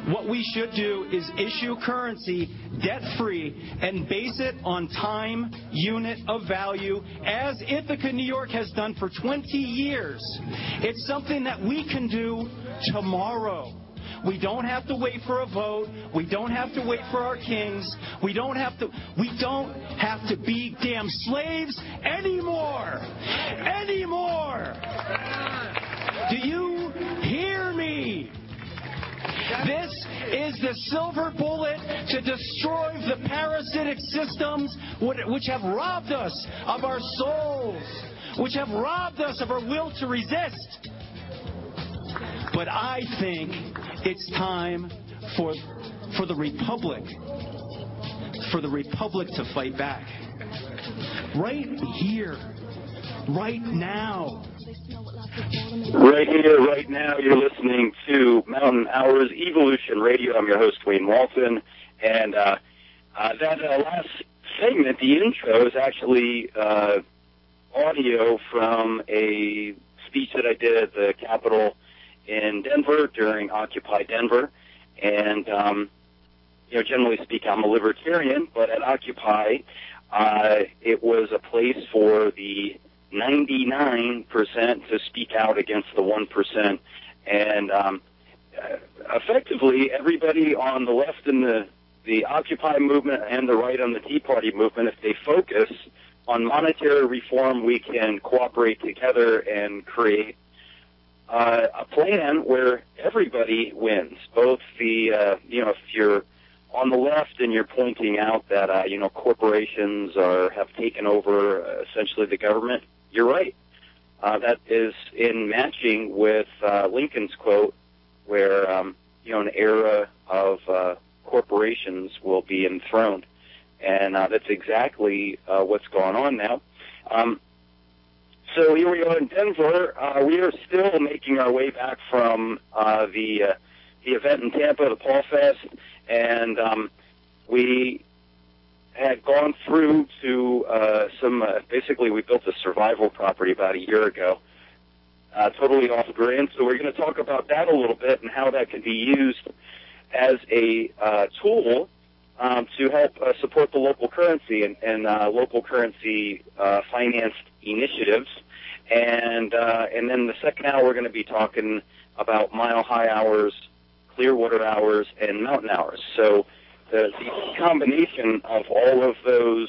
what we should do is issue currency debt-free and base it on time unit of value, as Ithaca, New York has done for 20 years. It's something that we can do tomorrow. We don't have to wait for a vote. We don't have to wait for our kings. We don't have to be damn slaves anymore. Anymore. Do you hear me? This is the silver bullet to destroy the parasitic systems which have robbed us of our souls, which have robbed us of our will to resist. But I think it's time for the Republic to fight back. Right here, right now. Right here, right now, you're listening to Mountain Hours Evolution Radio. I'm your host, Wayne Walton. And that last segment, the intro, is actually audio from a speech that I did at the Capitol in Denver during Occupy Denver. And, generally speaking, I'm a libertarian, but at Occupy, it was a place for the 99% to speak out against the 1%. And effectively, everybody on the left in the Occupy movement and the right on the Tea Party movement, if they focus on monetary reform, we can cooperate together and create a plan where everybody wins. Both the, if you're on the left and you're pointing out that, corporations have taken over essentially the government, you're right. That is in matching with Lincoln's quote where, an era of corporations will be enthroned. And that's exactly what's going on now. So here we are in Denver. We are still making our way back from the event in Tampa, the Paul Fest, and we had gone through to basically we built a survival property about a year ago, totally off grid. So we're going to talk about that a little bit and how that can be used as a tool to help support the local currency and local currency financed initiatives. And then the second hour we're going to be talking about Mile High Hours, Clearwater Hours, and Mountain Hours. So the combination of all of those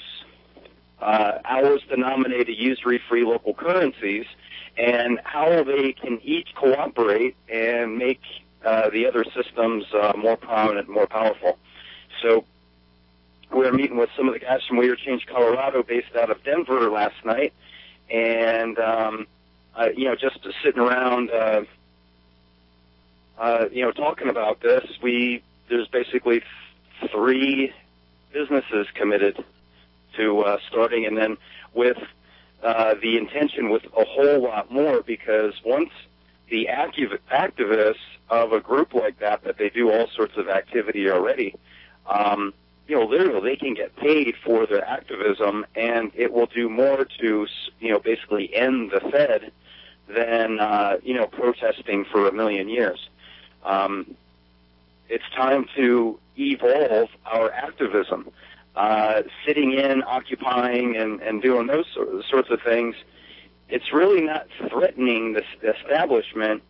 hours-denominated usury-free local currencies and how they can each cooperate and make the other systems more prominent, more powerful. So we were meeting with some of the guys from Warrior Change, Colorado, based out of Denver last night, and just sitting around, talking about this. There's basically 3 businesses committed to starting, and then with the intention with a whole lot more, because once the activists of a group like that they do all sorts of activity already, literally they can get paid for their activism, and it will do more to, basically end the Fed than, protesting for 1,000,000 years. It's time to evolve our activism. Sitting in, occupying, and doing those sorts of things, it's really not threatening the establishment,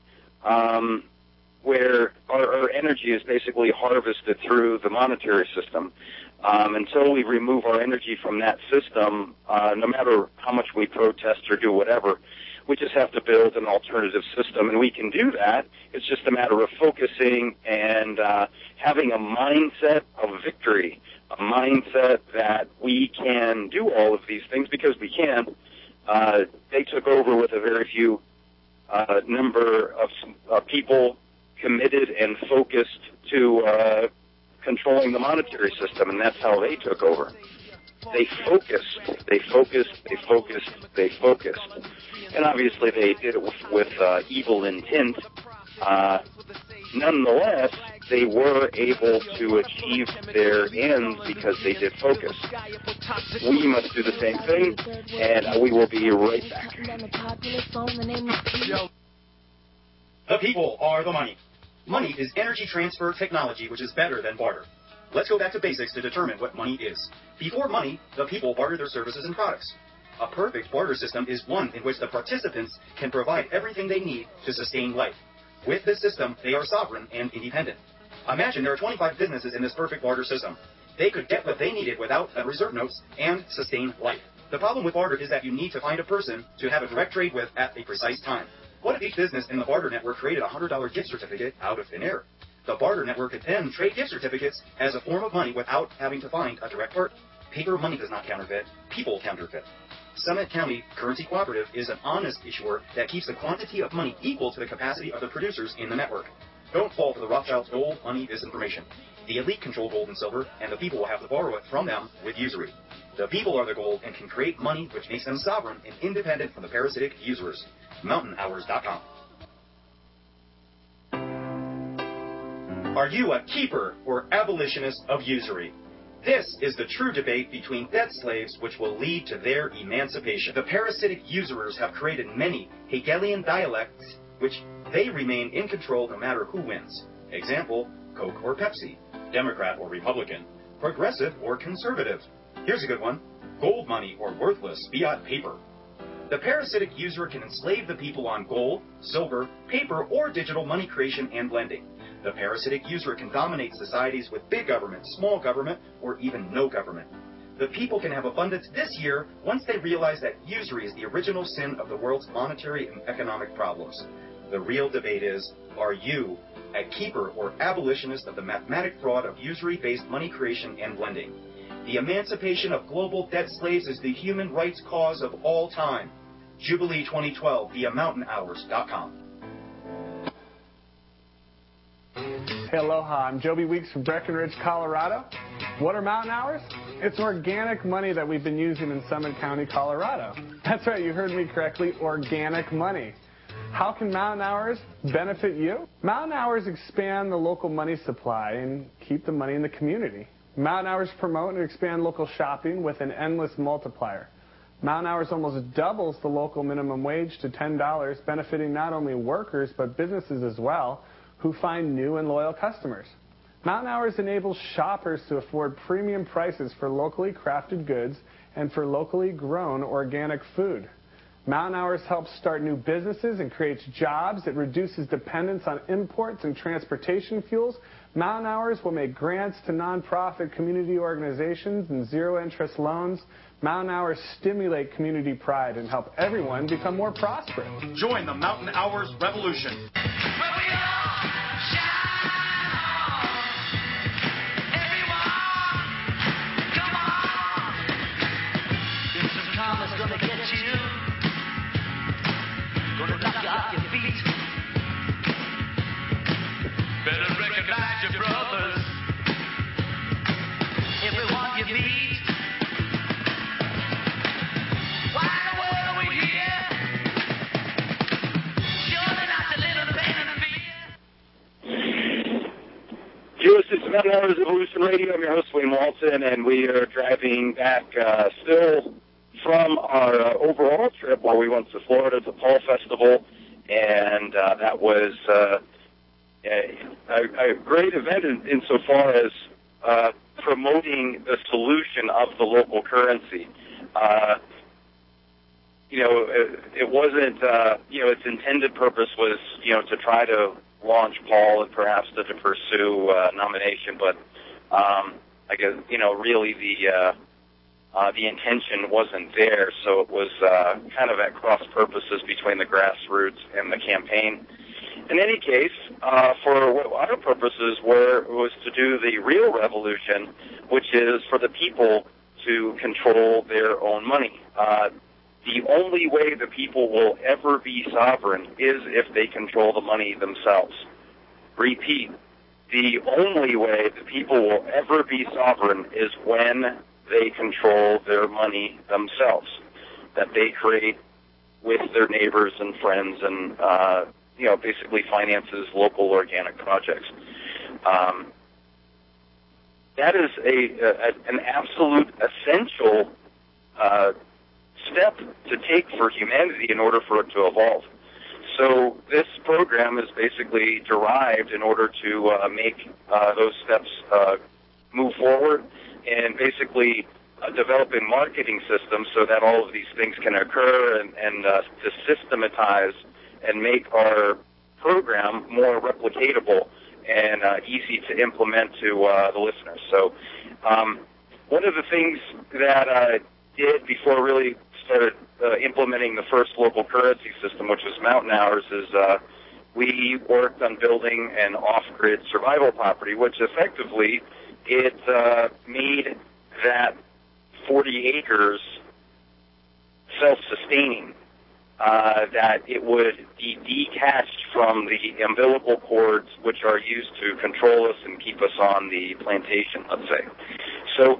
where our energy is basically harvested through the monetary system. Until we remove our energy from that system, no matter how much we protest or do whatever, we just have to build an alternative system, and we can do that. It's just a matter of focusing and having a mindset of victory, a mindset that we can do all of these things because we can. They took over with a very few number of people committed and focused to controlling the monetary system, and that's how they took over. They focused. And obviously they did it with evil intent. Nonetheless, they were able to achieve their ends because they did focus. We must do the same thing, and we will be right back. The people are the money. Money is energy transfer technology which is better than barter. Let's go back to basics to determine what money is. Before money, the people barter their services and products. A perfect barter system is one in which the participants can provide everything they need to sustain life. With this system, they are sovereign and independent. Imagine there are 25 businesses in this perfect barter system. They could get what they needed without reserve notes and sustain life. The problem with barter is that you need to find a person to have a direct trade with at a precise time. What if each business in the barter network created a $100 gift certificate out of thin air? The barter network could then trade gift certificates as a form of money without having to find a direct part. Paper money does not counterfeit. People counterfeit. Summit County Currency Cooperative is an honest issuer that keeps the quantity of money equal to the capacity of the producers in the network. Don't fall for the Rothschilds' gold money disinformation. The elite control gold and silver, and the people will have to borrow it from them with usury. The people are the gold and can create money which makes them sovereign and independent from the parasitic usurers. MountainHours.com. Are you a keeper or abolitionist of usury? This is the true debate between debt slaves which will lead to their emancipation. The parasitic usurers have created many Hegelian dialects which they remain in control no matter who wins. Example, Coke or Pepsi, Democrat or Republican, progressive or conservative. Here's a good one, gold money or worthless fiat paper. The parasitic usurer can enslave the people on gold, silver, paper, or digital money creation and blending. The parasitic usurer can dominate societies with big government, small government, or even no government. The people can have abundance this year once they realize that usury is the original sin of the world's monetary and economic problems. The real debate is, are you a keeper or abolitionist of the mathematic fraud of usury-based money creation and blending? The emancipation of global debt slaves is the human rights cause of all time. Jubilee 2012 via MountainHours.com. Hey, aloha, I'm Joby Weeks from Breckenridge, Colorado. What are mountain hours? It's organic money that we've been using in Summit County, Colorado. That's right, you heard me correctly, organic money. How can mountain hours benefit you? Mountain hours expand the local money supply and keep the money in the community. Mountain hours promote and expand local shopping with an endless multiplier. Mountain hours almost doubles the local minimum wage to $10, benefiting not only workers but businesses as well, who find new and loyal customers. Mountain Hours enables shoppers to afford premium prices for locally crafted goods and for locally grown organic food. Mountain Hours helps start new businesses and creates jobs. It reduces dependence on imports and transportation fuels. Mountain Hours will make grants to nonprofit community organizations and zero-interest loans. Mountain Hours stimulate community pride and help everyone become more prosperous. Join the Mountain Hours revolution. Gonna get you, gonna knock you off your feet. Better recognize your brothers, everyone you meet. Why in the world are we here? Surely not to live in pain and fear. This is Mountain Hours Evolution Radio. I'm your host, Wayne Walton, and we are driving back still from our overall trip where we went to Florida to Paul Festival, and that was a great event insofar as promoting the solution of the local currency. It wasn't, its intended purpose was, to try to launch Paul and perhaps to pursue nomination, but I guess, really the intention wasn't there, so it was kind of at cross purposes between the grassroots and the campaign. In any case, for what our purposes was to do the real revolution, which is for the people to control their own money. The only way the people will ever be sovereign is if they control the money themselves. Repeat, the only way the people will ever be sovereign is when they control their money themselves, that they create with their neighbors and friends and, basically finances local organic projects. That is an absolute essential step to take for humanity in order for it to evolve. So this program is basically derived in order to make those steps move forward, and basically developing marketing systems so that all of these things can occur, and to systematize and make our program more replicatable and easy to implement to the listeners. So one of the things that I did before I really started implementing the first local currency system, which was Mountain Hours, is we worked on building an off-grid survival property, which effectively it made that 40 acres self-sustaining, that it would be detached from the umbilical cords which are used to control us and keep us on the plantation, let's say. So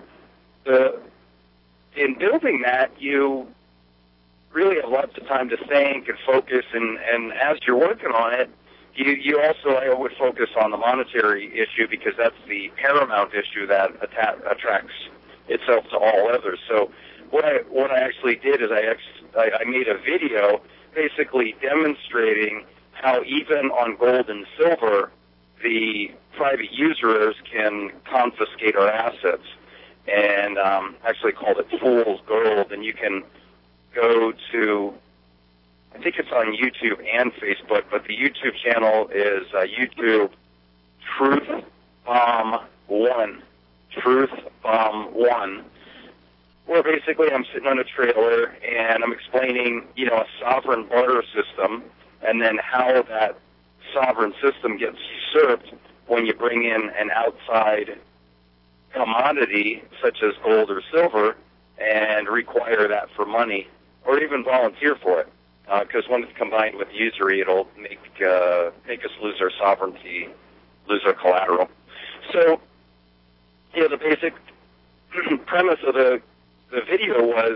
in building that, you really have lots of time to think and focus, and as you're working on it, you also, I would focus on the monetary issue, because that's the paramount issue that attracts itself to all others. So what I actually did is I made a video basically demonstrating how even on gold and silver, the private users can confiscate our assets, and actually called it Fool's Gold. And you can go to, I think it's on YouTube and Facebook, but the YouTube channel is YouTube Truth Bomb 1. Truth Bomb 1. Where basically I'm sitting on a trailer and I'm explaining, a sovereign barter system, and then how that sovereign system gets usurped when you bring in an outside commodity such as gold or silver and require that for money, or even volunteer for it. Because when it's combined with usury, it'll make us lose our sovereignty, lose our collateral. So, the basic premise of the video was,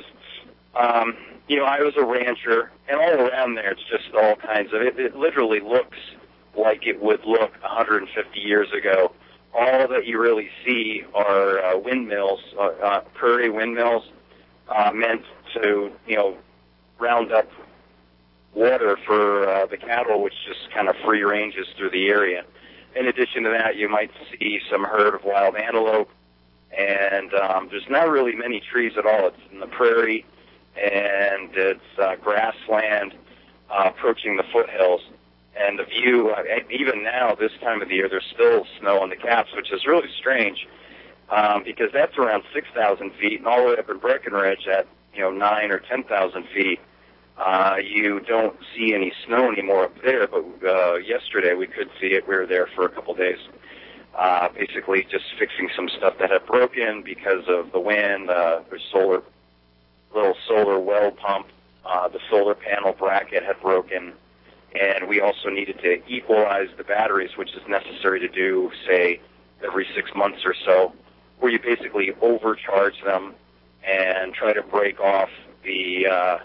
I was a rancher, and all around there it's just all kinds of, it literally looks like it would look 150 years ago. All that you really see are windmills, prairie windmills, meant to, round up water for the cattle, which just kind of free ranges through the area. In addition to that, you might see some herd of wild antelope, and there's not really many trees at all. It's in the prairie, and it's grassland approaching the foothills. And the view, even now, this time of the year, there's still snow on the caps, which is really strange, because that's around 6,000 feet, and all the way up in Breckenridge at 9 or 10,000 feet, you don't see any snow anymore up there. But yesterday we could see it. We were there for a couple days, basically just fixing some stuff that had broken because of the wind. The little solar well pump, the solar panel bracket had broken. And we also needed to equalize the batteries, which is necessary to do, say, every 6 months or so, where you basically overcharge them and try to break off the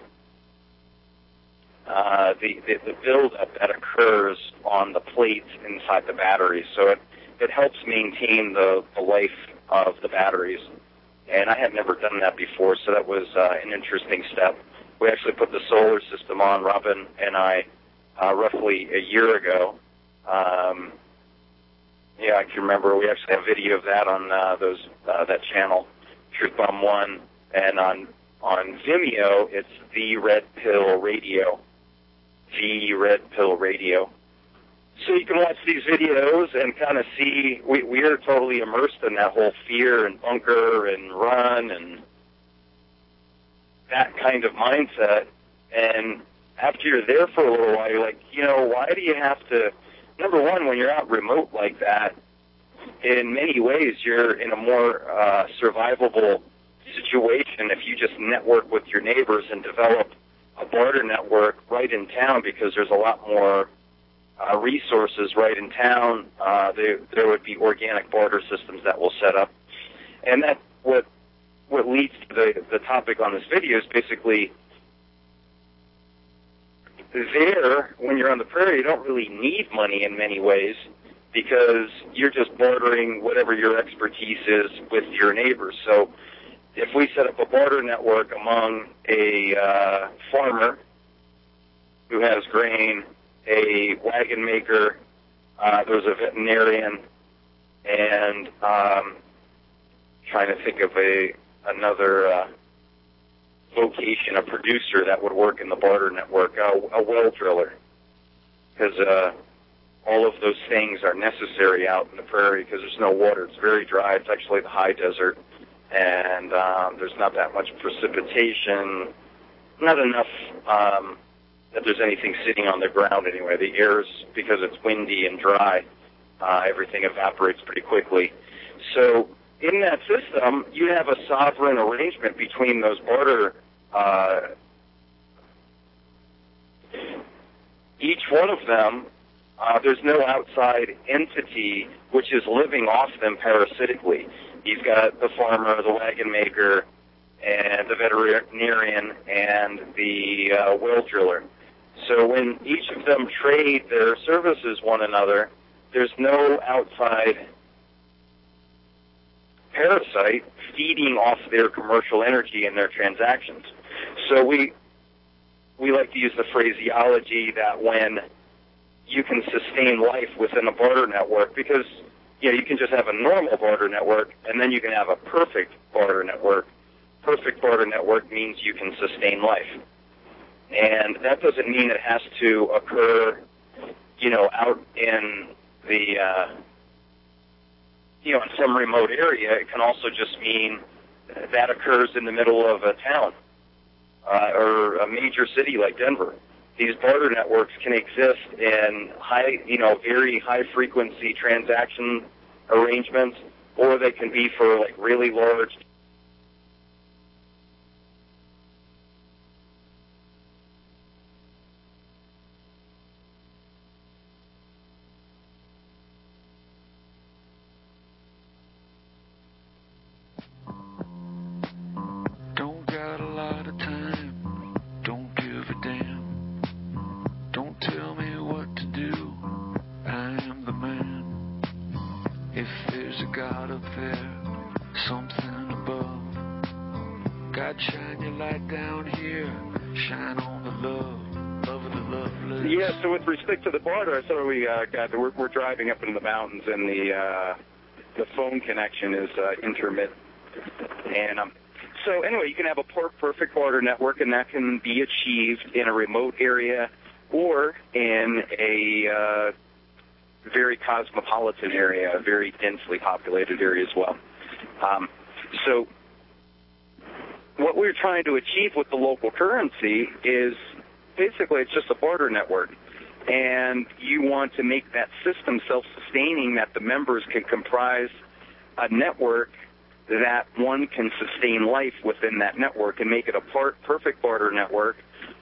buildup that occurs on the plates inside the batteries. So it helps maintain the life of the batteries. And I had never done that before, so that was an interesting step. We actually put the solar system on, Robin and I, roughly a year ago. I can remember we actually have video of that on that channel, Truth Bomb 1, and on Vimeo, it's The Red Pill Radio. The Red Pill Radio. So you can watch these videos and kind of see, we are totally immersed in that whole fear and bunker and run and that kind of mindset. And after you're there for a little while, you're like, why do you have to, number one, when you're out remote like that, in many ways you're in a more survivable situation if you just network with your neighbors and develop a barter network right in town, because there's a lot more resources right in town. There would be organic barter systems that will set up. And that what leads to the topic on this video is basically, there, when you're on the prairie, you don't really need money in many ways, because you're just bartering whatever your expertise is with your neighbors. So if we set up a barter network among a farmer who has grain a wagon maker, there was a veterinarian, and trying to think of another vocation, a producer that would work in the barter network, a well driller, because all of those things are necessary out in the prairie because there's no water. It's very dry. It's actually the high desert, and there's not that much precipitation, not enough that there's anything sitting on the ground anyway. The air's, because it's windy and dry, everything evaporates pretty quickly. So in that system, you have a sovereign arrangement between those barter. Each one of them, there's no outside entity which is living off them parasitically. You've got the farmer, the wagon maker, and the veterinarian, and the well driller. So when each of them trade their services one another, there's no outside parasite feeding off their commercial energy and their transactions. So we like to use the phraseology that when you can sustain life within a barter network, because you can just have a normal barter network, and then you can have a perfect barter network. Perfect barter network means you can sustain life. And that doesn't mean it has to occur, out in the, in some remote area. It can also just mean that occurs in the middle of a town or a major city like Denver. These barter networks can exist in very high frequency transaction arrangements, or they can be for like really large. Don't got a lot of time, don't give a damn. Don't tell me what to do, I am the man. If there's a God up there, something above, God, shine your light down here, shine on the love of the loveless. Yeah, so with respect to the barter, so we're driving up into the mountains, and the phone connection is intermittent. And so anyway, you can have a perfect barter network, and that can be achieved in a remote area or in a very cosmopolitan area, a very densely populated area as well. So what we're trying to achieve with the local currency is basically it's just a barter network. And you want to make that system self-sustaining, that the members can comprise a network that one can sustain life within that network and make it a perfect barter network,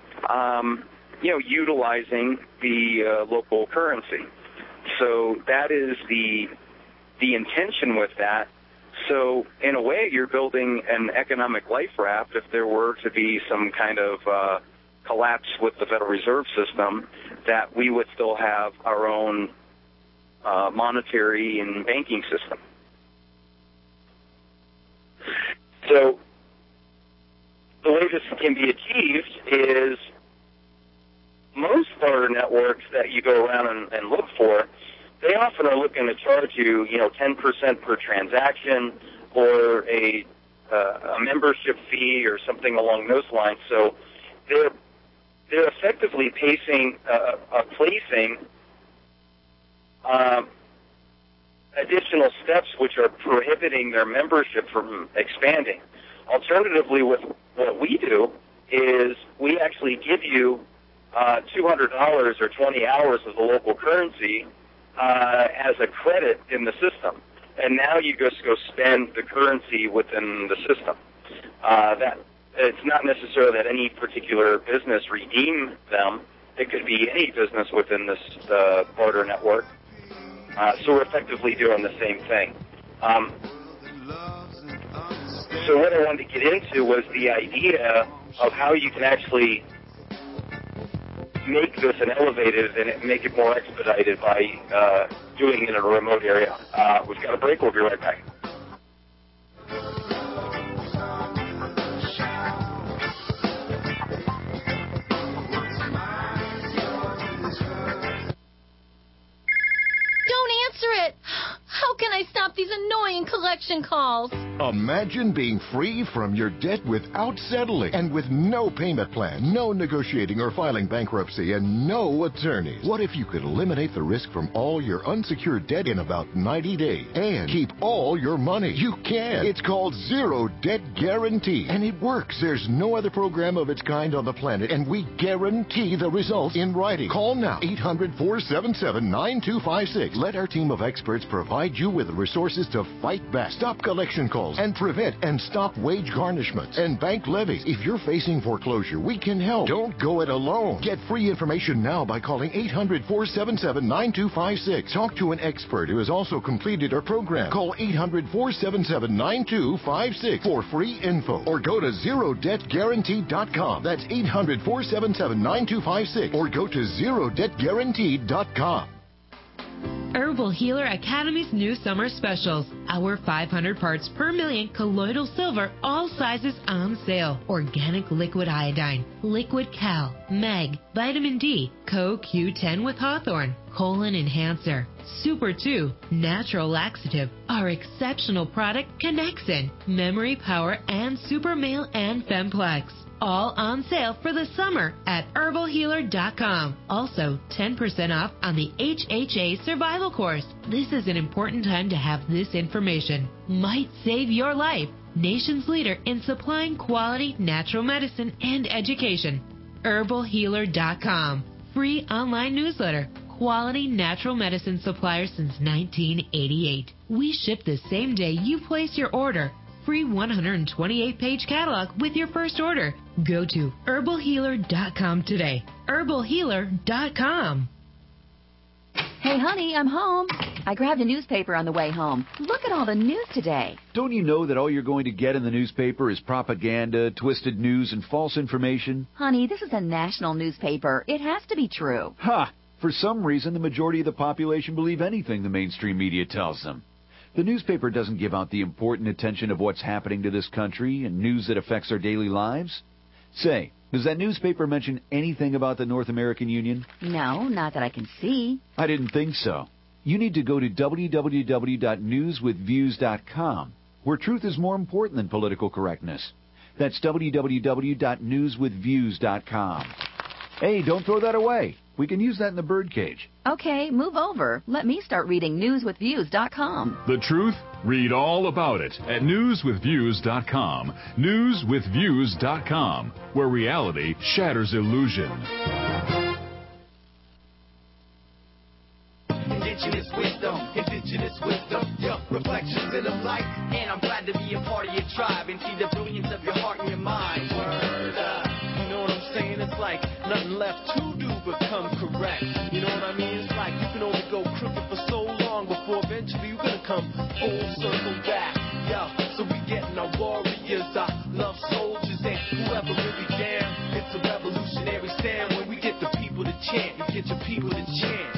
utilizing the local currency. So that is the intention with that. So in a way, you're building an economic life raft if there were to be some kind of collapse with the Federal Reserve System, that we would still have our own monetary and banking system. So the way this can be achieved is most barter networks that you go around and look for, they often are looking to charge you, 10% per transaction, or a membership fee or something along those lines. So they're effectively placing additional steps which are prohibiting their membership from expanding. Alternatively, with what we do is we actually give you $200 or 20 hours of the local currency as a credit in the system, and now you just go spend the currency within the system. That it's not necessarily that any particular business redeem them. It could be any business within this barter network. So we're effectively doing the same thing. So what I wanted to get into was the idea of how you can actually make this an elevated and make it more expedited by doing it in a remote area. We've got a break. We'll be right back. I stop these annoying collection calls? Imagine being free from your debt without settling and with no payment plan, no negotiating or filing bankruptcy, and no attorneys. What if you could eliminate the risk from all your unsecured debt in about 90 days and keep all your money? You can. It's called Zero Debt Guarantee, and it works. There's no other program of its kind on the planet, and we guarantee the results in writing. Call now, 800-477-9256. Let our team of experts provide you with the resources to fight back, stop collection calls, and prevent and stop wage garnishments and bank levies. If you're facing foreclosure, we can help. Don't go it alone. Get free information now by calling 800-477-9256. Talk to an expert who has also completed our program. Call 800-477-9256 for free info, or go to ZeroDebtGuarantee.com. That's 800-477-9256, or go to ZeroDebtGuarantee.com. Herbal Healer Academy's new summer specials. Our 500 parts per million colloidal silver, all sizes on sale. Organic liquid iodine, liquid cal, mag, vitamin D, CoQ10 with Hawthorne, colon enhancer, Super 2, natural laxative, our exceptional product Connexin, memory power, and Super Male and Femplex. All on sale for the summer at herbalhealer.com. Also, 10% off on the HHA Survival Course. This is an important time to have this information. Might save your life. Nation's leader in supplying quality natural medicine and education. herbalhealer.com. Free online newsletter. Quality natural medicine supplier since 1988. We ship the same day you place your order. Free 128-page catalog with your first order. Go to herbalhealer.com today. herbalhealer.com. Hey, honey, I'm home. I grabbed a newspaper on the way home. Look at all the news today. Don't you know that all you're going to get in the newspaper is propaganda, twisted news, and false information? Honey, this is a national newspaper. It has to be true. Ha! For some reason, the majority of the population believe anything the mainstream media tells them. The newspaper doesn't give out the important attention of what's happening to this country and news that affects our daily lives. Say, does that newspaper mention anything about the North American Union? No, not that I can see. I didn't think so. You need to go to www.newswithviews.com, where truth is more important than political correctness. That's www.newswithviews.com. Hey, don't throw that away. We can use that in the birdcage. Okay, move over. Let me start reading newswithviews.com. The truth? Read all about it at newswithviews.com. Newswithviews.com, where reality shatters illusion. Indigenous wisdom, your reflections in the light. And I'm glad to be a part of your tribe and see the brilliance of your heart and your mind. Word up. You know what I'm saying? It's like nothing left to do but come correct. You know what I mean? It's like you can only go crooked for so long before eventually you're gonna come full circle back. Yo, so we getting our warriors, our love soldiers, and whoever really down. It's a revolutionary stand when we get the people to chant. You get your people to chant.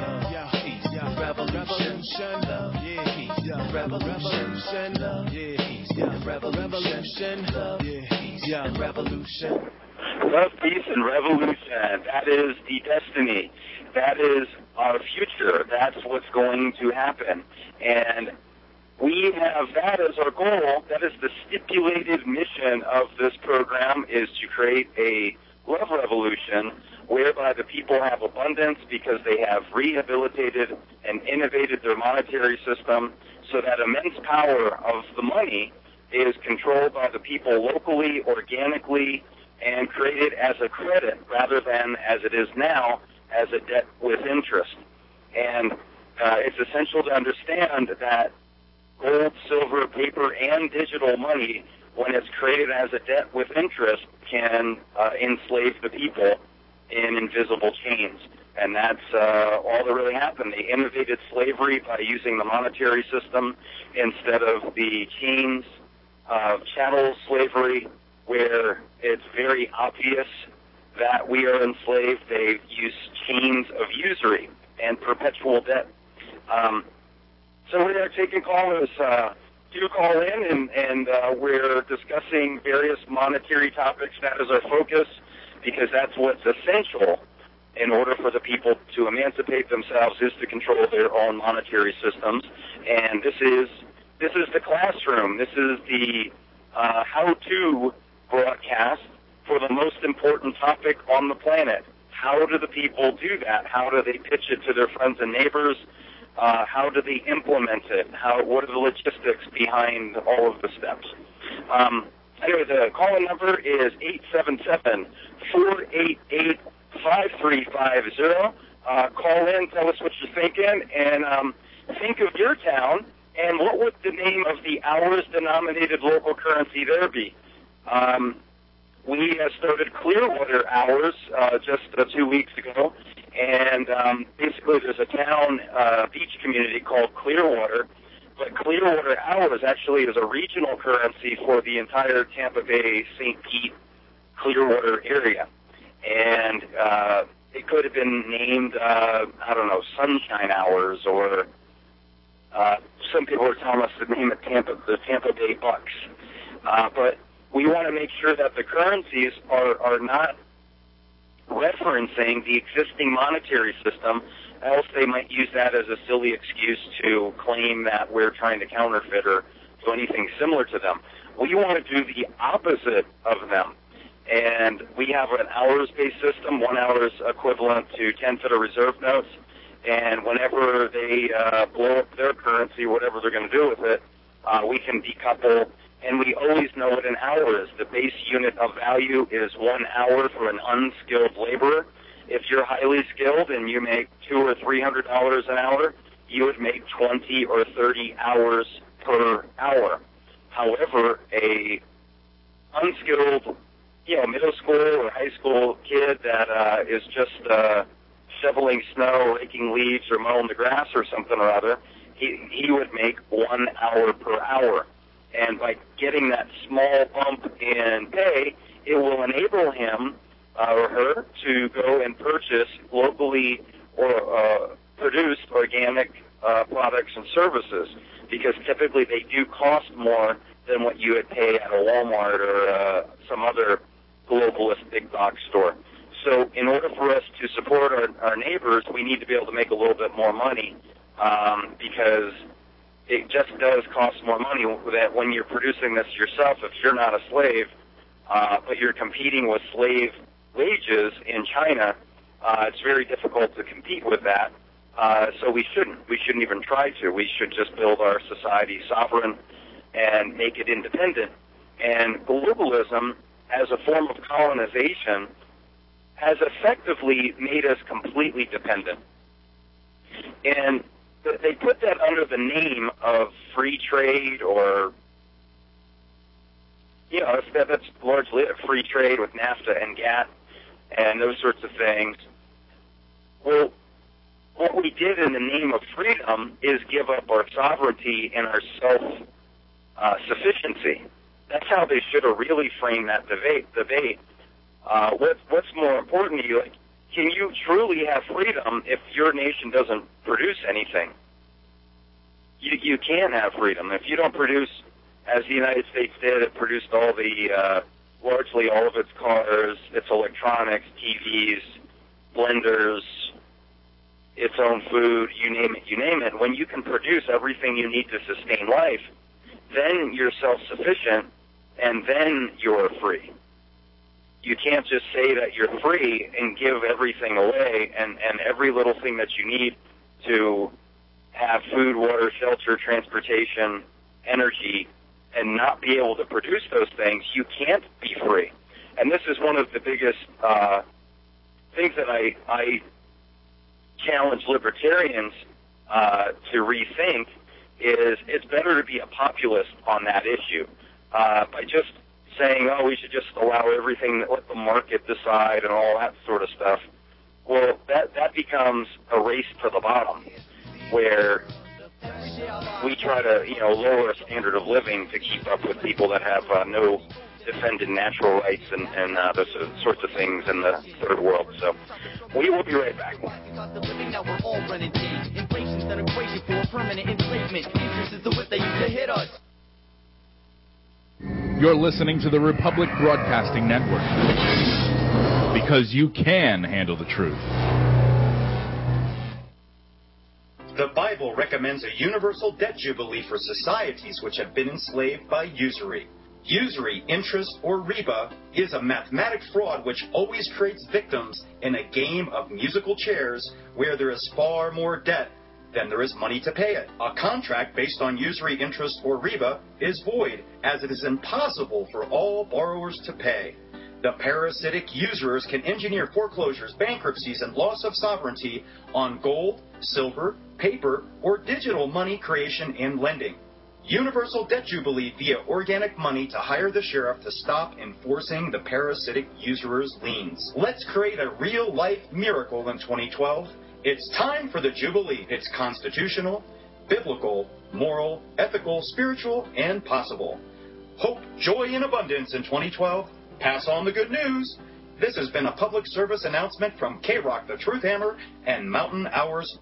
Revolution, love, yeah, peace, yeah. Revolution, love, yeah, peace, yeah. Revolution, love, yeah, peace, yeah. Revolution. Love, peace, and revolution. That is the destiny. That is our future. That's what's going to happen. And we have that as our goal. That is the stipulated mission of this program, is to create a love revolution whereby the people have abundance because they have rehabilitated and innovated their monetary system so that immense power of the money is controlled by the people locally, organically, and created as a credit rather than, as it is now, as a debt with interest. And it's essential to understand that gold, silver, paper, and digital money, when it's created as a debt with interest, can enslave the people in invisible chains. And that's all that really happened. They innovated slavery by using the monetary system instead of the chains of chattel slavery, where it's very obvious that we are enslaved. They use chains of usury and perpetual debt. So we are taking callers. Do call in, and we're discussing various monetary topics. That is our focus, because that's what's essential in order for the people to emancipate themselves is to control their own monetary systems. And this is the classroom. This is the how-to broadcast for the most important topic on the planet. How do the people do that? How do they pitch it to their friends and neighbors? How do they implement it? What are the logistics behind all of the steps? Anyway, the call-in number is 877-488-5350. Call in, tell us what you're thinking, and think of your town, and what would the name of the hours-denominated local currency there be? We started Clearwater Hours just 2 weeks ago, and basically there's a town beach community called Clearwater, but Clearwater Hours actually is a regional currency for the entire Tampa Bay, St. Pete, Clearwater area. And it could have been named, Sunshine Hours, or some people are telling us to name it the Tampa Bay Bucks. But we want to make sure that the currencies are not referencing the existing monetary system, else they might use that as a silly excuse to claim that we're trying to counterfeit or do anything similar to them. We want to do the opposite of them. And we have an hours-based system. 1 hour is equivalent to 10 Federal Reserve notes. And whenever they blow up their currency, whatever they're going to do with it, we can decouple. And we always know what an hour is. The base unit of value is 1 hour for an unskilled laborer. If you're highly skilled and you make $200 or $300 an hour, you would make 20 or 30 hours per hour. However, a unskilled, middle school or high school kid that is just shoveling snow, raking leaves, or mowing the grass or something or other, he would make 1 hour per hour. And by getting that small bump in pay, it will enable him or her to go and purchase locally or produced organic products and services, because typically they do cost more than what you would pay at a Walmart or some other globalist big box store. So in order for us to support our neighbors, we need to be able to make a little bit more money, because it just does cost more money that when you're producing this yourself, if you're not a slave, but you're competing with slave wages in China, it's very difficult to compete with that. So we shouldn't even try to. We should just build our society sovereign and make it independent. And globalism, as a form of colonization, has effectively made us completely dependent. And they put that under the name of free trade, or, that's largely it, free trade with NAFTA and GATT and those sorts of things. Well, what we did in the name of freedom is give up our sovereignty and our self-sufficiency. That's how they should have really framed that debate. What's more important to you? Can you truly have freedom if your nation doesn't produce anything? You can't have freedom. If you don't produce, as the United States did, it produced largely all of its cars, its electronics, TVs, blenders, its own food, you name it. When you can produce everything you need to sustain life, then you're self-sufficient, and then you're free. You can't just say that you're free and give everything away, and every little thing that you need to have food, water, shelter, transportation, energy, and not be able to produce those things. You can't be free. And this is one of the biggest things that I challenge libertarians to rethink, is it's better to be a populist on that issue. By just saying, we should just allow everything, let the market decide and all that sort of stuff, well, that becomes a race to the bottom, where we try to, lower a standard of living to keep up with people that have no defended natural rights and those sorts of things in the third world. So we will be right back. You're listening to the Republic Broadcasting Network. because you can handle the truth. The Bible recommends a universal debt jubilee for societies which have been enslaved by usury. Usury, interest, or riba is a mathematic fraud which always creates victims in a game of musical chairs where there is far more debt than there is money to pay it. A contract based on usury, interest, or riba is void, as it is impossible for all borrowers to pay. The parasitic usurers can engineer foreclosures, bankruptcies, and loss of sovereignty on gold, silver, paper, or digital money creation and lending. Universal debt jubilee via organic money to hire the sheriff to stop enforcing the parasitic usurers' liens. Let's create a real-life miracle in 2012. It's time for the jubilee. It's constitutional, biblical, moral, ethical, spiritual, and possible. Hope, joy, and abundance in 2012. Pass on the good news. This has been a public service announcement from K-Rock, the Truth Hammer, and Mountain Hours.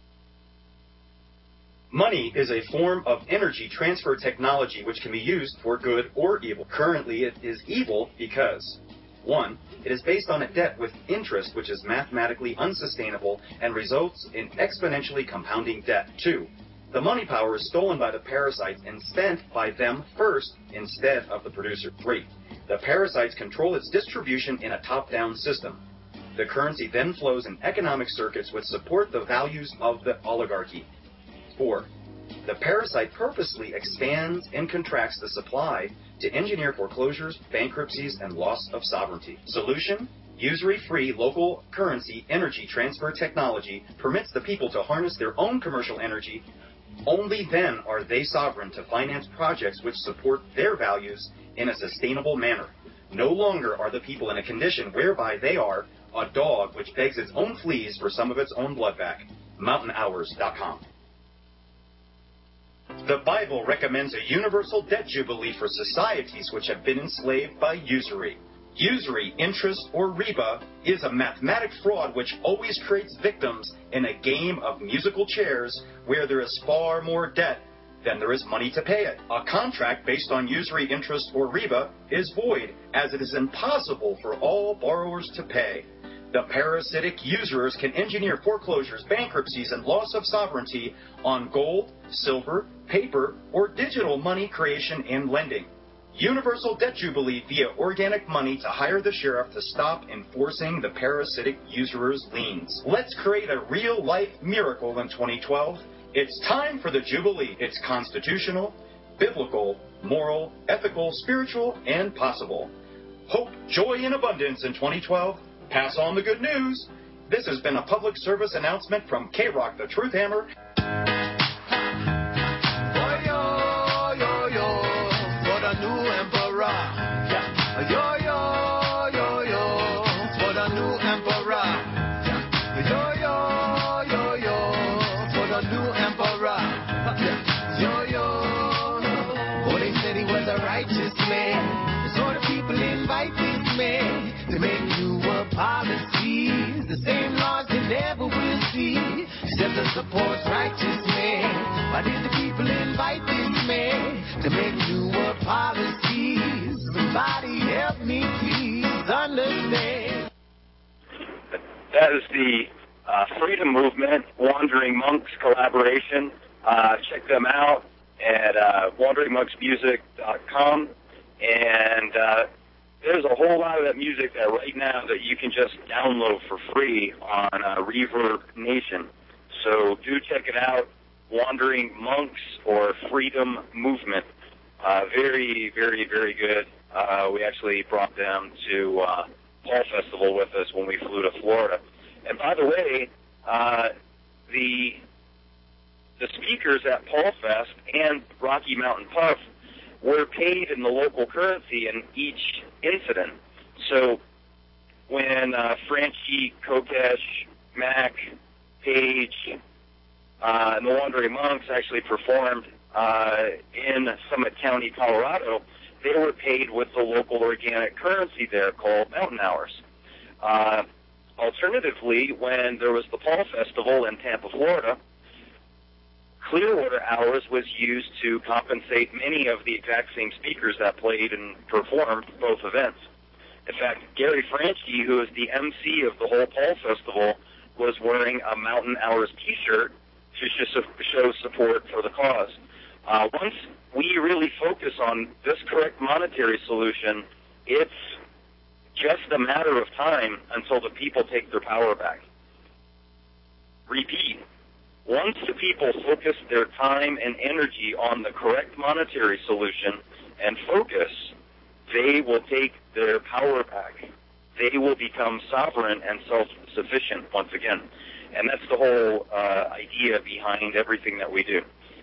Money is a form of energy transfer technology which can be used for good or evil. Currently, it is evil because 1. It is based on a debt with interest which is mathematically unsustainable and results in exponentially compounding debt. 2. The money power is stolen by the parasites and spent by them first instead of the producer. 3. The parasites control its distribution in a top-down system. The currency then flows in economic circuits which support the values of the oligarchy. 4. The parasite purposely expands and contracts the supply to engineer foreclosures, bankruptcies, and loss of sovereignty. Solution: usury-free local currency energy transfer technology permits the people to harness their own commercial energy. Only then are they sovereign to finance projects which support their values in a sustainable manner. No longer are the people in a condition whereby they are a dog which begs its own fleas for some of its own blood back. MountainHours.com. The Bible recommends a universal debt jubilee for societies which have been enslaved by usury. Usury, interest, or riba is a mathematic fraud which always creates victims in a game of musical chairs where there is far more debt than there is money to pay it. A contract based on usury, interest, or riba is void, as it is impossible for all borrowers to pay. The parasitic usurers can engineer foreclosures, bankruptcies, and loss of sovereignty on gold, silver, paper, or digital money creation and lending. Universal debt jubilee via organic money to hire the sheriff to stop enforcing the parasitic usurers' liens. Let's create a real-life miracle in 2012. It's time for the jubilee. It's constitutional, biblical, moral, ethical, spiritual, and possible. Hope, joy, and abundance in 2012. Pass on the good news. This has been a public service announcement from K-Rock, the Truth Hammer. To make newer policies, the same laws they never will see. Except the supports righteous men. Why did the people invite this man to make newer policies? Somebody help me please understand. That is the Freedom Movement Wandering Monks collaboration. Check them out at wanderingmonksmusic.com, and there's a whole lot of that music that right now that you can just download for free on Reverb Nation. So do check it out, Wandering Monks or Freedom Movement. Very, very, very good. We actually brought them to Paul Festival with us when we flew to Florida. And by the way, the speakers at Paul Fest and Rocky Mountain Puff were paid in the local currency in each incident. So when Franchi, Kokesh, Mac, Page, and the Wandering Monks actually performed in Summit County, Colorado, they were paid with the local organic currency there called Mountain Hours. Alternatively, when there was the Paul Festival in Tampa, Florida, Clearwater Hours was used to compensate many of the exact same speakers that played and performed both events. In fact, Gary Franchi, who is the MC of the whole Paul Festival, was wearing a Mountain Hours T-shirt to show support for the cause. Once we really focus on this correct monetary solution, it's just a matter of time until the people take their power back. Repeat. Once the people focus their time and energy on the correct monetary solution and focus, they will take their power back. They will become sovereign and self-sufficient once again. And that's the whole idea behind everything that we do.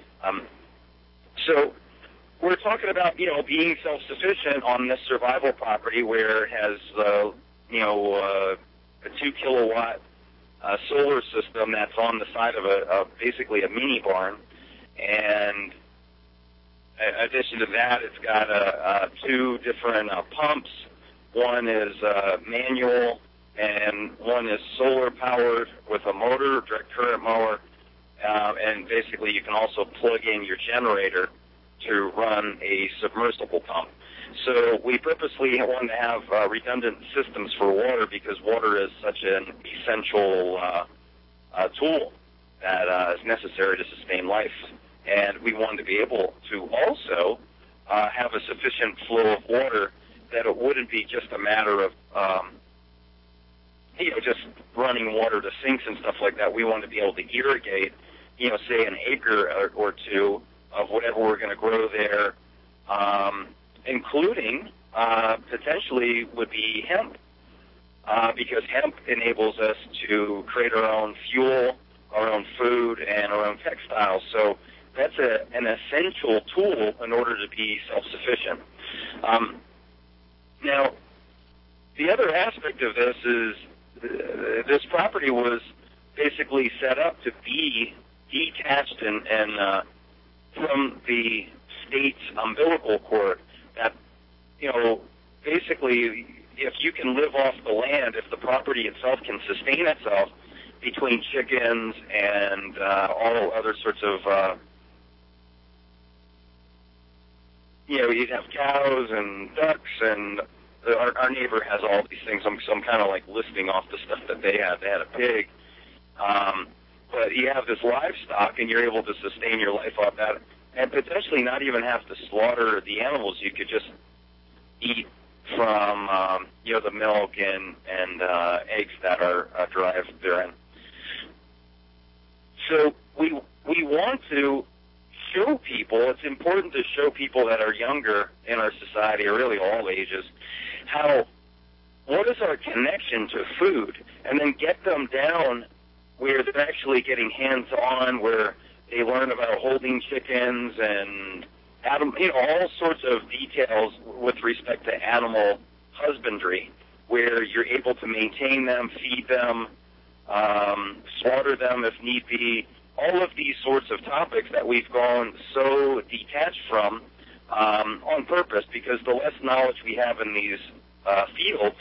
So we're talking about, being self-sufficient on this survival property where it has, a 2-kilowatt solar system that's on the side of basically a mini barn. And in addition to that, it's got 2 different pumps. One is manual, and one is solar-powered with a motor, direct current mower. And basically, you can also plug in your generator to run a submersible pump. So we purposely want to have redundant systems for water because water is such an essential tool that is necessary to sustain life. And we want to be able to also have a sufficient flow of water that it wouldn't be just a matter of, just running water to sinks and stuff like that. We want to be able to irrigate, say an acre or 2 of whatever we're going to grow there, including potentially would be hemp, because hemp enables us to create our own fuel, our own food, and our own textiles. So that's an essential tool in order to be self-sufficient. Now, the other aspect of this is this property was basically set up to be detached and from the state's umbilical cord. That, basically, if you can live off the land, if the property itself can sustain itself between chickens and all other sorts of, you'd have cows and ducks, and our neighbor has all these things. So I'm kind of like listing off the stuff that they had. They had a pig. But you have this livestock, and you're able to sustain your life off that, and potentially not even have to slaughter the animals. You could just eat from, the milk and eggs that are derived therein. So we want to show people, it's important to show people that are younger in our society, or really all ages, what is our connection to food, and then get them down where they're actually getting hands-on, where they learn about holding chickens and all sorts of details with respect to animal husbandry, where you're able to maintain them, feed them, slaughter them if need be. All of these sorts of topics that we've gone so detached from on purpose, because the less knowledge we have in these fields,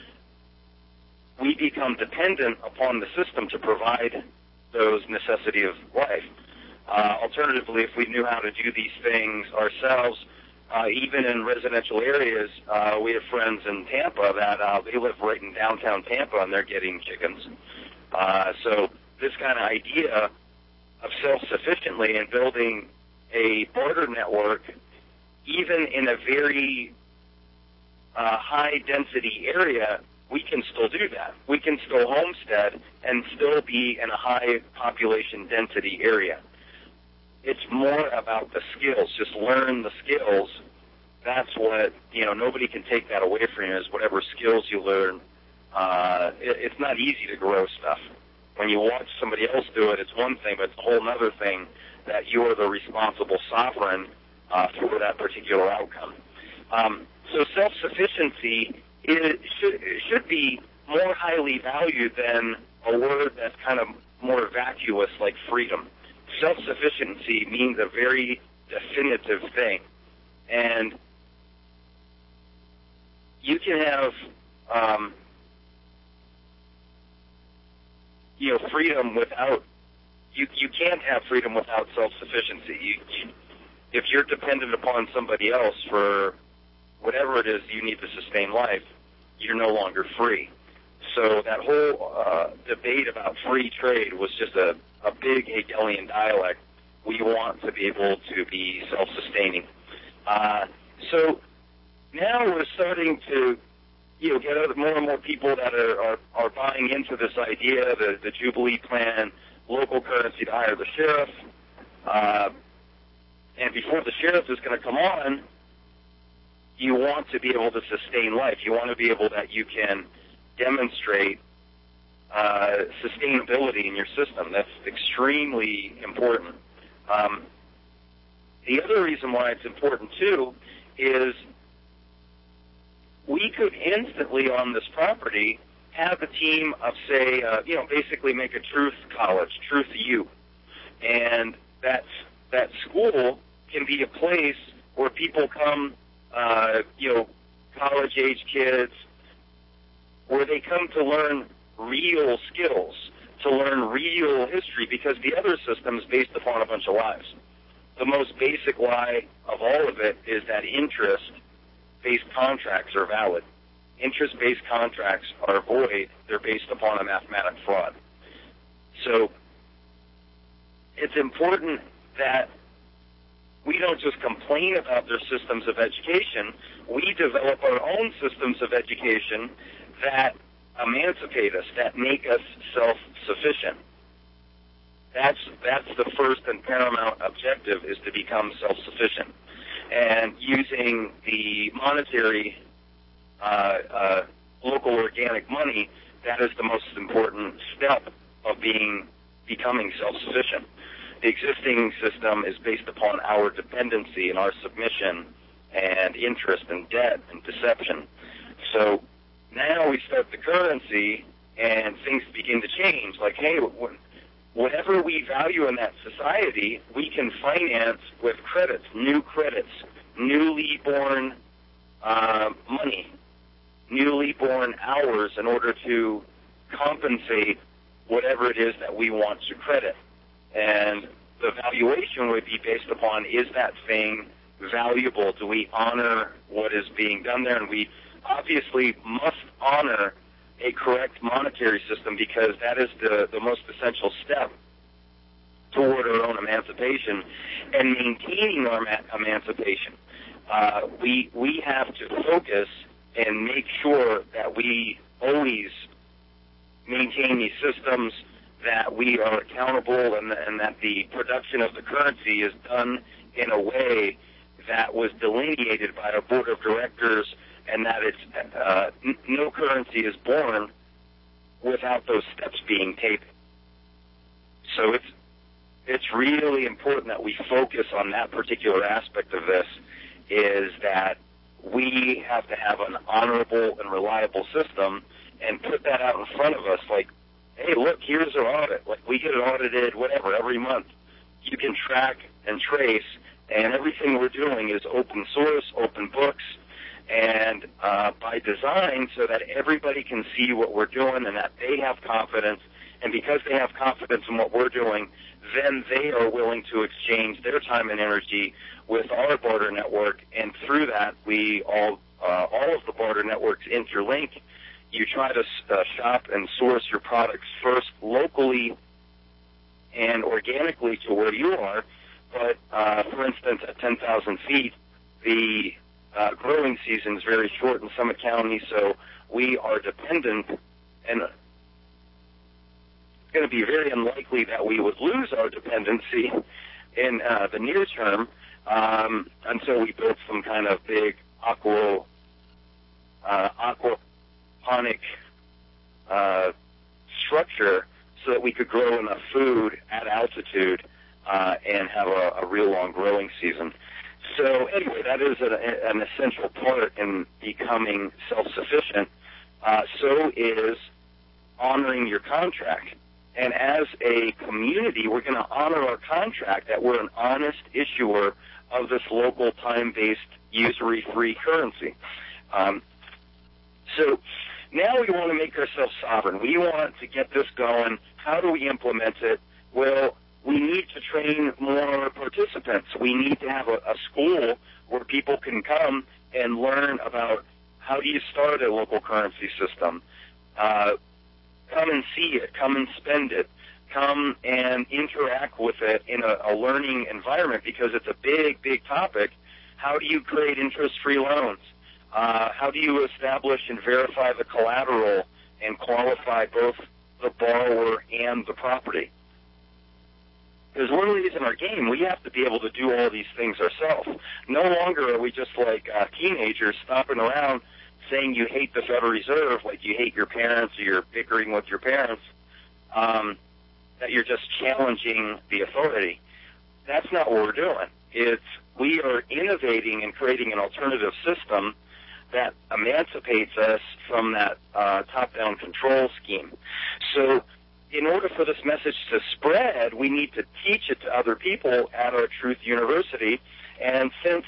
we become dependent upon the system to provide those necessities of life. Alternatively, if we knew how to do these things ourselves, even in residential areas, we have friends in Tampa that they live right in downtown Tampa, and they're getting chickens. So this kind of idea of self-sufficiently and building a barter network, even in a very high-density area, we can still do that. We can still homestead and still be in a high population density area. It's more about the skills. Just learn the skills. That's what, nobody can take that away from you, is whatever skills you learn. It's not easy to grow stuff. When you watch somebody else do it, it's one thing, but it's a whole other thing that you are the responsible sovereign for that particular outcome. So self-sufficiency should be more highly valued than a word that's kind of more vacuous like freedom. Self-sufficiency means a very definitive thing. And you can have, freedom without, you can't have freedom without self-sufficiency. If you're dependent upon somebody else for whatever it is you need to sustain life, you're no longer free. So that whole debate about free trade was just a big Hegelian dialect. We want to be able to be self-sustaining. So now we're starting to, get more and more people that are buying into this idea, the Jubilee plan, local currency to hire the sheriff. And before the sheriff is going to come on, you want to be able to sustain life. You want to be able that you can demonstrate sustainability in your system. That's extremely important. The other reason why it's important, too, is we could instantly on this property have a team of, say, basically make a truth college, Truth U. And that school can be a place where people come, college-age kids, where they come to learn real skills, to learn real history, because the other system is based upon a bunch of lies. The most basic lie of all of it is that interest-based contracts are valid. Interest-based contracts are void. They're based upon a mathematic fraud. So it's important that we don't just complain about their systems of education. We develop our own systems of education that emancipate us, that make us self-sufficient. That's the first and paramount objective, is to become self-sufficient. And using the monetary local organic money, that is the most important step of becoming self-sufficient. The existing system is based upon our dependency and our submission and interest and debt and deception. So now we start the currency and things begin to change. Like, hey, whatever we value in that society, we can finance with credits, newly born money, newly born hours in order to compensate whatever it is that we want to credit. And the valuation would be based upon, is that thing valuable? Do we honor what is being done there? And we obviously must honor a correct monetary system, because that is the most essential step toward our own emancipation and maintaining our emancipation. We have to focus and make sure that we always maintain these systems, that we are accountable, and that the production of the currency is done in a way that was delineated by our board of directors, and that it's no currency is born without those steps being taken. So it's really important that we focus on that particular aspect of this, is that we have to have an honorable and reliable system and put that out in front of us, like, hey, look, here's our audit. Like, we get it audited, whatever, every month. You can track and trace, and everything we're doing is open source, open books, and by design, so that everybody can see what we're doing and that they have confidence. And because they have confidence in what we're doing, then they are willing to exchange their time and energy with our barter network. And through that, we all of the barter networks interlink. You try to shop and source your products first locally and organically to where you are. But, for instance, at 10,000 feet, the growing season is very short in Summit County, so we are dependent, and it's going to be very unlikely that we would lose our dependency in the near term until we build some kind of big aquaponic structure so that we could grow enough food at altitude and have a real long growing season. So anyway, that is an essential part in becoming self-sufficient. So is honoring your contract. And as a community, we're going to honor our contract that we're an honest issuer of this local time-based usury-free currency. So now we want to make ourselves sovereign. We want to get this going. How do we implement it? Well, we need to train more participants. We need to have a school where people can come and learn about How do you start a local currency system? Come and see it. Come and spend it. Come and interact with it in a learning environment, because it's a big, big topic. How do you create interest-free loans? How do you establish and verify the collateral and qualify both the borrower and the property? Because one reason in our game, we have to be able to do all these things ourselves. No longer are we just like teenagers stomping around saying you hate the Federal Reserve, like you hate your parents or you're bickering with your parents, that you're just challenging the authority. That's not what we're doing. We are innovating and creating an alternative system that emancipates us from that top-down control scheme. So in order for this message to spread, we need to teach it to other people at our Truth University. And since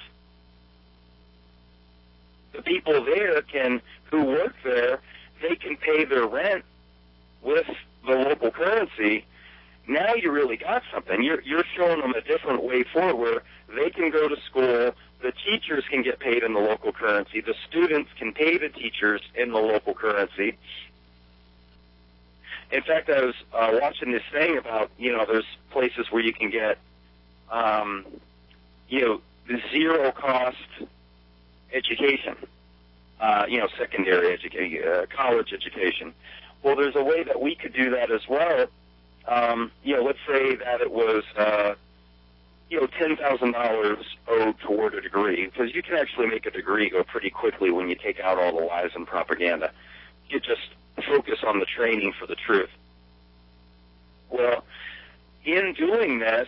the people there who work there, they can pay their rent with the local currency, now you really got something. You're showing them a different way forward where they can go to school, the teachers can get paid in the local currency, the students can pay the teachers in the local currency. In fact, I was watching this thing about, there's places where you can get, zero cost education, secondary education, college education. Well, there's a way that we could do that as well. Let's say that it was, $10,000 owed toward a degree, because you can actually make a degree go pretty quickly when you take out all the lies and propaganda. You just focus on the training for the truth. Well, in doing this,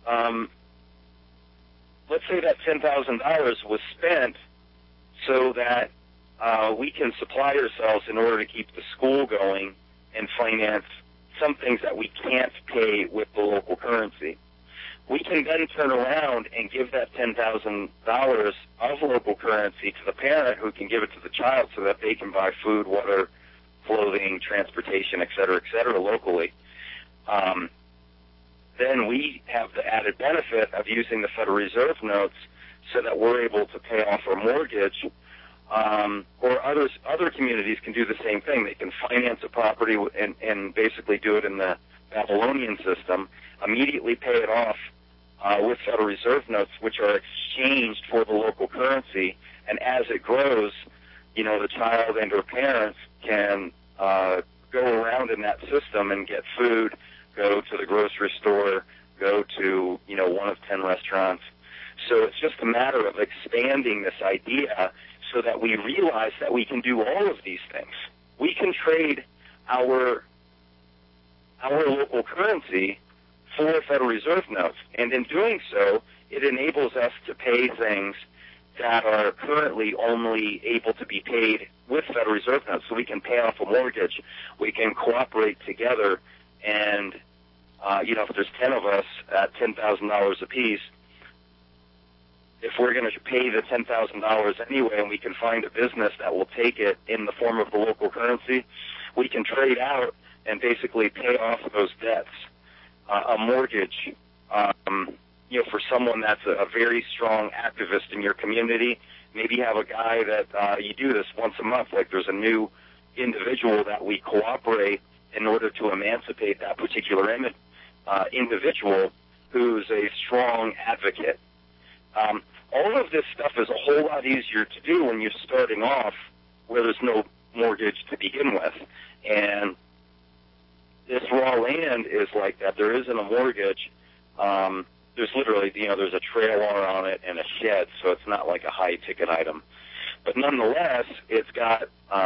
let's say that $10,000 was spent so that we can supply ourselves in order to keep the school going and finance some things that we can't pay with the local currency. We can then turn around and give that $10,000 of local currency to the parent, who can give it to the child so that they can buy food, water, clothing, transportation, et cetera, locally. Then we have the added benefit of using the Federal Reserve notes so that we're able to pay off our mortgage, or other communities can do the same thing. They can finance a property and basically do it in the Babylonian system, immediately pay it off with Federal Reserve notes, which are exchanged for the local currency, and as it grows, the child and her parents can go around in that system and get food, go to the grocery store, go to, one of 10 restaurants. So it's just a matter of expanding this idea so that we realize that we can do all of these things. We can trade our local currency for Federal Reserve notes, and in doing so, it enables us to pay things that are currently only able to be paid with Federal Reserve notes. So we can pay off a mortgage, we can cooperate together, and if there's 10 of us at $10,000 apiece, if we're going to pay the $10,000 anyway, and we can find a business that will take it in the form of the local currency, we can trade out and basically pay off those debts. A mortgage, for someone that's a very strong activist in your community. Maybe you have a guy that you do this once a month, like there's a new individual that we cooperate in order to emancipate that particular individual who's a strong advocate. All of this stuff is a whole lot easier to do when you're starting off where there's no mortgage to begin with. And this raw land is like that. There isn't a mortgage. There's literally, there's a trailer on it and a shed, so it's not like a high-ticket item. But nonetheless, it's got,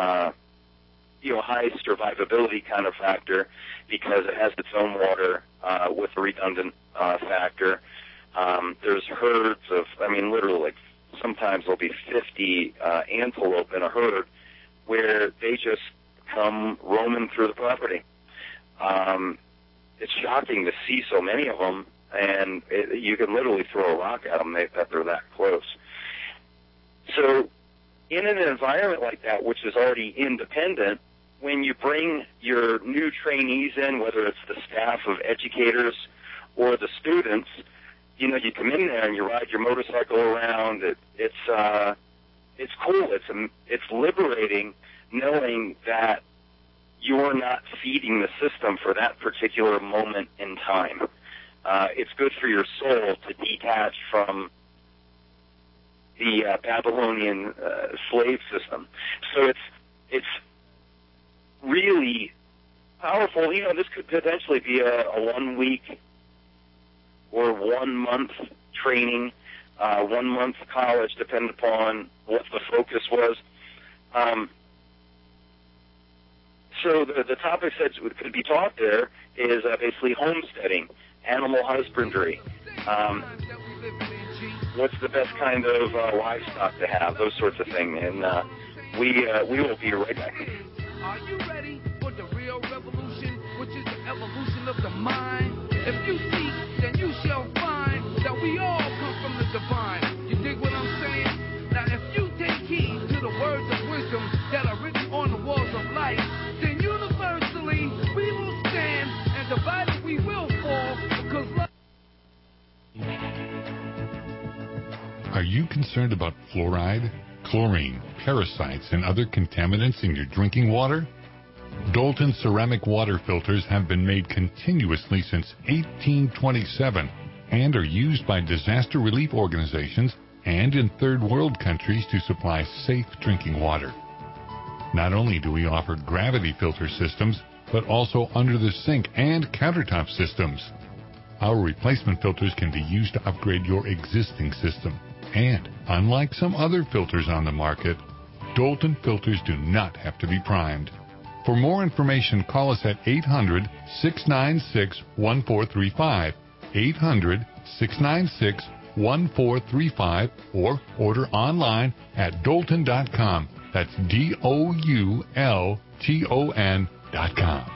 high survivability kind of factor because it has its own water with a redundant factor. There's herds of, literally, like sometimes there'll be 50 antelope in a herd where they just come roaming through the property. It's shocking to see so many of them, and you can literally throw a rock at them that they're that close. So in an environment like that, which is already independent, when you bring your new trainees in, whether it's the staff of educators or the students, you come in there and you ride your motorcycle around. It's it's cool. It's liberating knowing that you're not feeding the system for that particular moment in time. It's good for your soul to detach from the Babylonian slave system. So it's really powerful. You know, this could potentially be a 1 week or 1 month training, 1 month college, depending upon what the focus was. So the topics that could be taught there is basically homesteading, animal husbandry, what's the best kind of livestock to have, those sorts of things. And we will be right back. Are you ready for the real revolution, which is the evolution of the mind? If you seek, then you shall find that we all come from the divine. You dig what I'm saying? Now, if you take heed to the words of wisdom that are written on the walls of life, then universally we will stand, and divided we will fall, because love. Are you concerned about fluoride, chlorine, parasites, and other contaminants in your drinking water? Dalton ceramic water filters have been made continuously since 1827 and are used by disaster relief organizations and in third world countries to supply safe drinking water. Not only do we offer gravity filter systems, but also under the sink and countertop systems. Our replacement filters can be used to upgrade your existing system. And unlike some other filters on the market, Dalton filters do not have to be primed. For more information, call us at 800-696-1435, 800-696-1435, or order online at Dalton.com. That's DOULTON.com.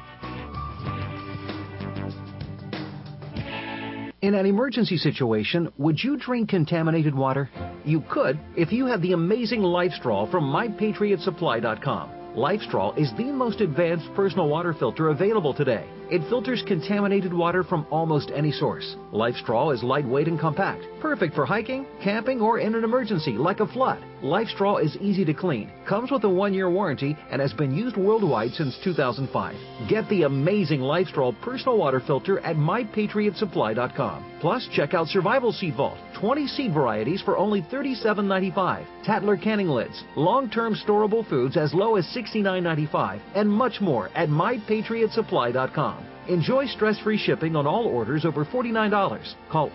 In an emergency situation, would you drink contaminated water? You could if you have the amazing LifeStraw from MyPatriotSupply.com. LifeStraw is the most advanced personal water filter available today. It filters contaminated water from almost any source. LifeStraw is lightweight and compact, perfect for hiking, camping, or in an emergency like a flood. LifeStraw is easy to clean, comes with a 1-year warranty, and has been used worldwide since 2005. Get the amazing LifeStraw personal water filter at MyPatriotSupply.com. Plus, check out Survival Seed Vault, 20 seed varieties for only $37.95, Tatler canning lids, long-term storable foods as low as $69.95, and much more at MyPatriotSupply.com. Enjoy stress-free shipping on all orders over $49. Call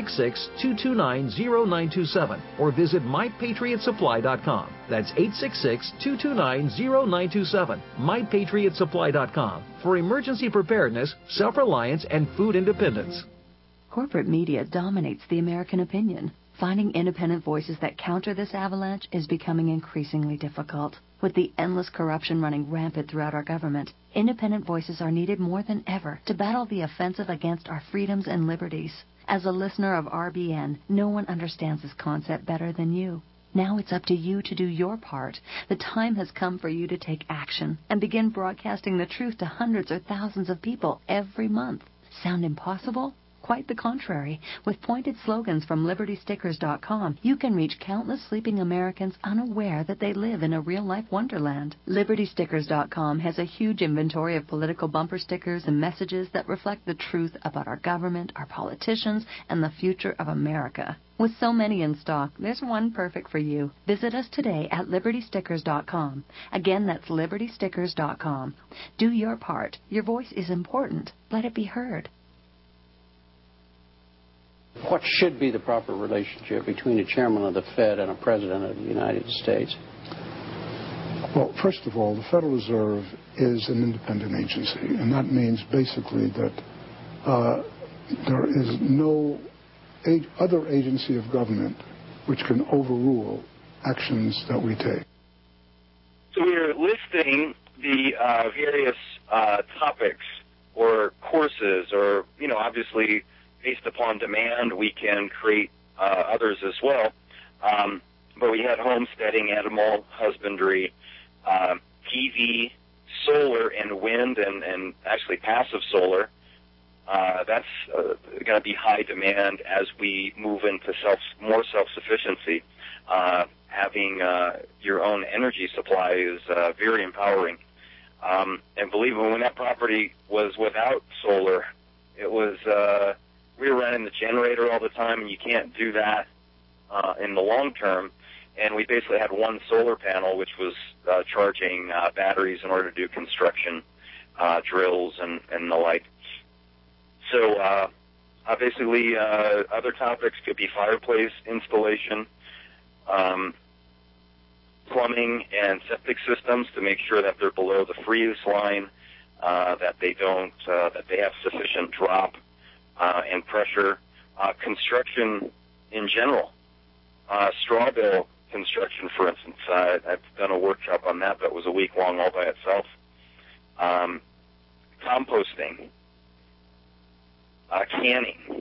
866-229-0927 or visit MyPatriotSupply.com. That's 866-229-0927. MyPatriotSupply.com for emergency preparedness, self-reliance, and food independence. Corporate media dominates the American opinion. Finding independent voices that counter this avalanche is becoming increasingly difficult. With the endless corruption running rampant throughout our government, independent voices are needed more than ever to battle the offensive against our freedoms and liberties. As a listener of RBN, no one understands this concept better than you. Now it's up to you to do your part. The time has come for you to take action and begin broadcasting the truth to hundreds or thousands of people every month. Sound impossible? Quite the contrary. With pointed slogans from LibertyStickers.com, you can reach countless sleeping Americans unaware that they live in a real-life wonderland. LibertyStickers.com has a huge inventory of political bumper stickers and messages that reflect the truth about our government, our politicians, and the future of America. With so many in stock, there's one perfect for you. Visit us today at LibertyStickers.com. Again, that's LibertyStickers.com. Do your part. Your voice is important. Let it be heard. What should be the proper relationship between a chairman of the Fed and a president of the United States? Well, first of all, the Federal Reserve is an independent agency, and that means basically that there is no other agency of government which can overrule actions that we take. So we're listing the various topics or courses, or, obviously, based upon demand, we can create others as well. But we had homesteading, animal husbandry, PV, solar and wind, and actually passive solar, That's going to be high demand as we move into more self-sufficiency. Having your own energy supply is very empowering. And believe me, when that property was without solar, it was we were running the generator all the time, and you can't do that in the long term. And we basically had one solar panel, which was charging batteries in order to do construction drills and the like. So basically, other topics could be fireplace installation, plumbing and septic systems to make sure that they're below the freeze line, that they have sufficient drop and pressure. Construction in general, straw bale construction, for instance. I've done a workshop on that was a week long all by itself. Composting, canning.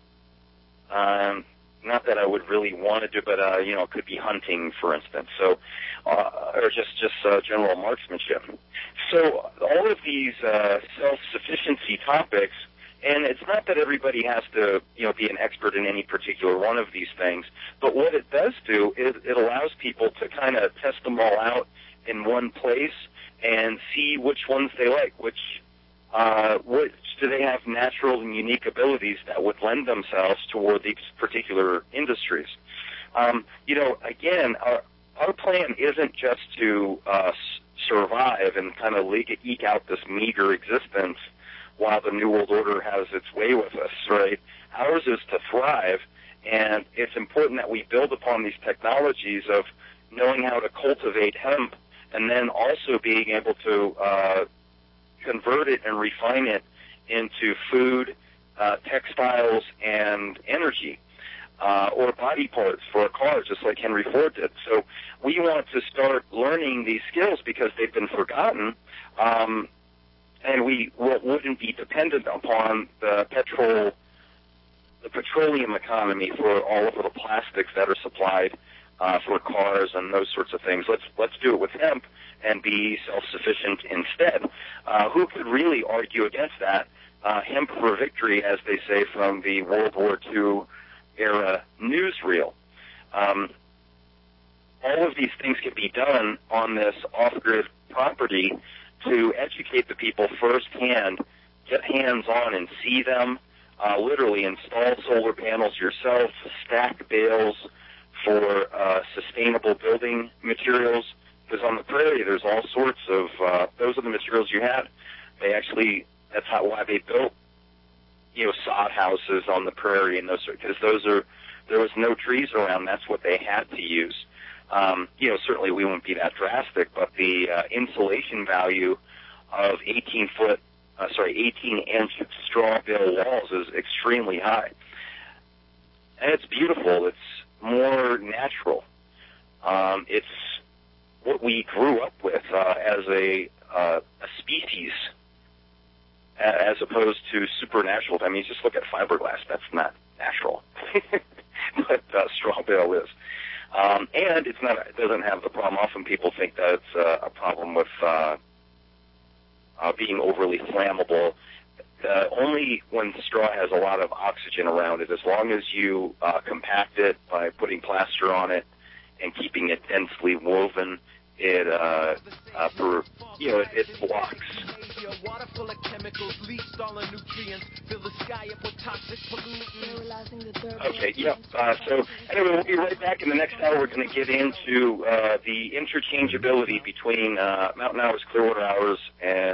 Not that I would really want to do, but it could be hunting, for instance. So, or just general marksmanship. So, all of these self-sufficiency topics, and it's not that everybody has to, be an expert in any particular one of these things, but what it does do is it allows people to kind of test them all out in one place and see which ones they like, which do they have natural and unique abilities that would lend themselves toward these particular industries. Again, our plan isn't just to survive and kind of eke out this meager existence while the New World Order has its way with us, right? Ours is to thrive, and it's important that we build upon these technologies of knowing how to cultivate hemp and then also being able to convert it and refine it into food, textiles, and energy, or body parts for a car, just like Henry Ford did. So we want to start learning these skills because they've been forgotten, and we wouldn't be dependent upon the petroleum economy for all of the plastics that are supplied for cars and those sorts of things. Let's do it with hemp and be self-sufficient instead. Who could really argue against that? Hemp for victory, as they say from the World War II era newsreel. All of these things can be done on this off-grid property to educate the people firsthand, get hands-on and see them, literally install solar panels yourself, stack bales for sustainable building materials, because on the prairie there's all sorts of, those are the materials you had. That's why they built, sod houses on the prairie and those, because there was no trees around. That's what they had to use. Certainly we won't be that drastic, but the insulation value of 18-inch straw bale walls is extremely high. And it's beautiful. It's more natural. It's what we grew up with as a species, as opposed to supernatural. I mean, just look at fiberglass. That's not natural. But straw bale is. And it doesn't have the problem. Often people think that it's a problem with being overly flammable. Only when straw has a lot of oxygen around it. As long as you compact it by putting plaster on it and keeping it densely woven, it blocks. Water full of chemicals, leached all the nutrients, fill the sky up with toxic pollutants. Okay, yep. So anyway, we'll be right back. In the next hour, we're going to get into the interchangeability between Mountain Hours, Clearwater Hours, and